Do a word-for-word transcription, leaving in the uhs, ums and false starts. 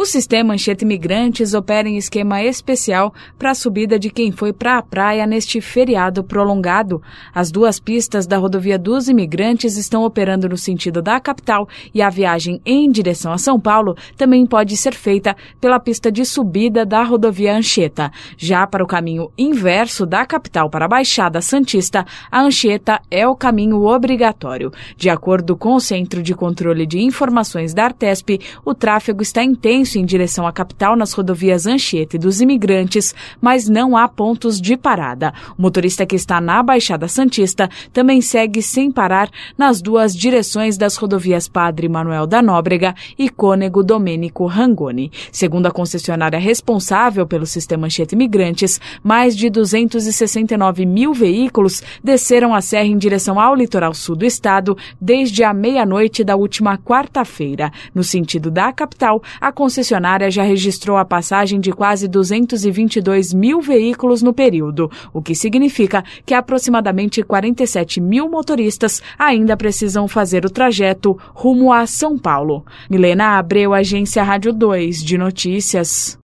O sistema Anchieta Imigrantes opera em esquema especial para a subida de quem foi para a praia neste feriado prolongado. As duas pistas da rodovia dos Imigrantes estão operando no sentido da capital e a viagem em direção a São Paulo também pode ser feita pela pista de subida da rodovia Anchieta. Já para o caminho inverso da capital para a Baixada Santista, a Anchieta é o caminho obrigatório. De acordo com o Centro de Controle de Informações da Artesp, o tráfego está intenso em direção à capital nas rodovias Anchieta e dos Imigrantes, mas não há pontos de parada. O motorista que está na Baixada Santista também segue sem parar nas duas direções das rodovias Padre Manuel da Nóbrega e Cônego Domênico Rangoni. Segundo a concessionária responsável pelo sistema Anchieta Imigrantes, mais de duzentos e sessenta e nove mil veículos desceram a serra em direção ao litoral sul do estado desde a meia-noite da última quarta-feira. No sentido da capital, a concessionária já registrou a passagem de quase duzentos e vinte e dois mil veículos no período, o que significa que aproximadamente quarenta e sete mil motoristas ainda precisam fazer o trajeto rumo a São Paulo. Milena Abreu, Agência Rádio dois de Notícias.